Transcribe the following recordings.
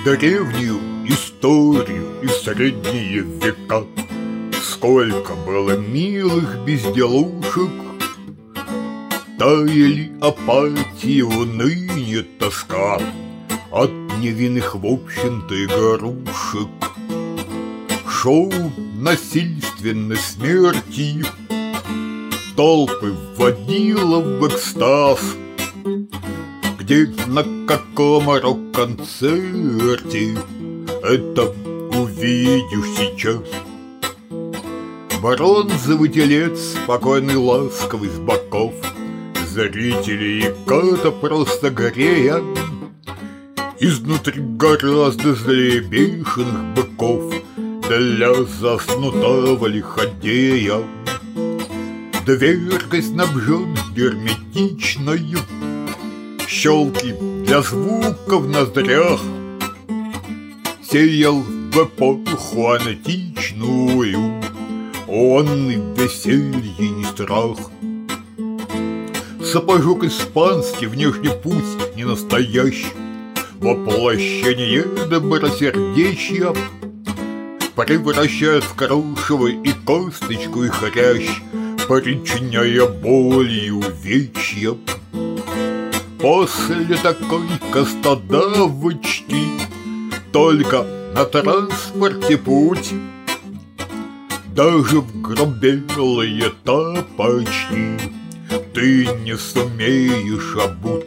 древнюю историю и средние века. Сколько было милых безделушек, таяли апатии, уныние, тоска от невинных, в общем-то, игрушек. Шоу насильственной смерти толпы вводило в экстаз, где на каком рок-концерте это увидишь сейчас. Бронзовый телец, спокойный, ласковый с боков, зрители и кота просто горея, изнутри гораздо злее бешеных быков для заснутого лиходея. Дверкой снабжен герметичною, щелки для звука в ноздрях, сеял в эпоху античную он и веселье, не страх. Сапожок испанский, внешне пусть не настоящий, воплощение добросердечья превращает в крошево и косточку, и хрящ, причиняя боль и увечья. После такой костодавочки только на транспорте путь, даже в гробелые тапочки ты не сумеешь обуть.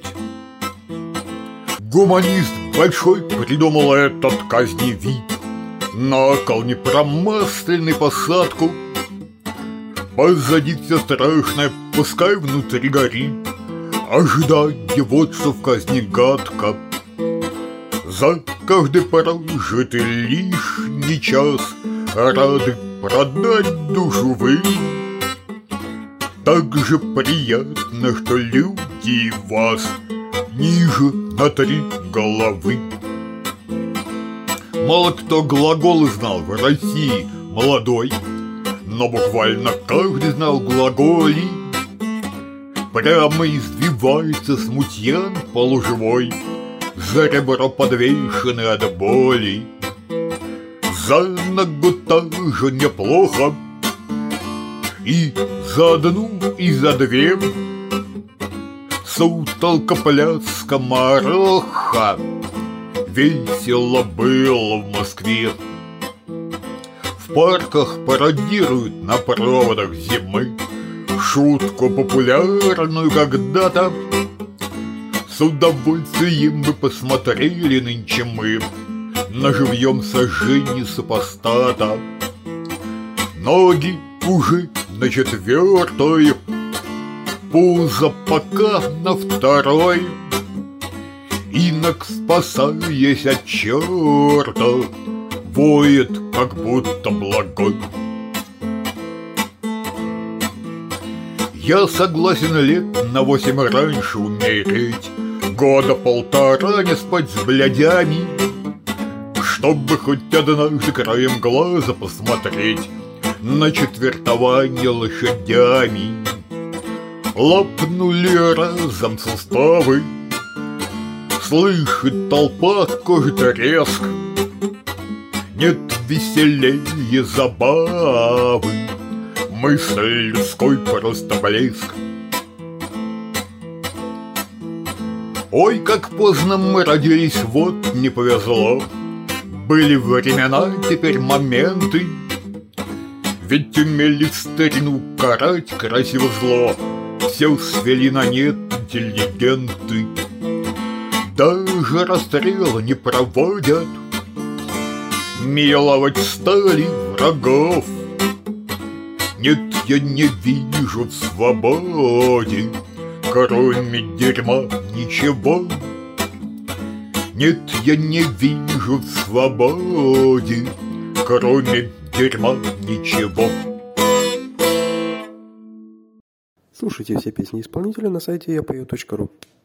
Гуманист большой придумал этот казневид, на кол непромасленный посадку. Позади все страшное, пускай внутри горит, ожидание вот что в казни гадко. За каждый прожитый лишний час рады продать душу вы. Так же приятно, что люди вас ниже на 3 головы. Мало кто глаголы знал в России молодой, но буквально каждый знал глаголи. Прямо извивается смутьян полуживой, за ребро подвешенный от боли. За ногу тоже неплохо, и за одну, и за две сутолка, пляс, скомороха. Весело было в Москве. В парках пародируют на проводах зимы шутку популярную когда-то. С удовольствием бы посмотрели нынче мы на живьем сожжении супостата. Ноги уже на 4-й, пузо пока на 2-й. Инок, спасаясь от черта, воет, как будто благой. Я согласен лет на 8 раньше умереть, года 1,5 не спать с блядями, чтобы хоть однажды краем глаза посмотреть на четвертование лошадями. Лопнули разом суставы, слышит толпа какой треск. Нет веселее забавы, мысль людской просто блеск. Ой, как поздно мы родились, вот не повезло. Были времена, теперь моменты, ведь умели в старину карать красиво зло. Все свели на нет интеллигенты, даже расстрела не проводят, миловать стали врагов. Нет, я не вижу в свободе, кроме дерьма, ничего. Нет, я не вижу в свободе, кроме дерьма, ничего. Слушайте все песни исполнителя на сайте yapою.ru.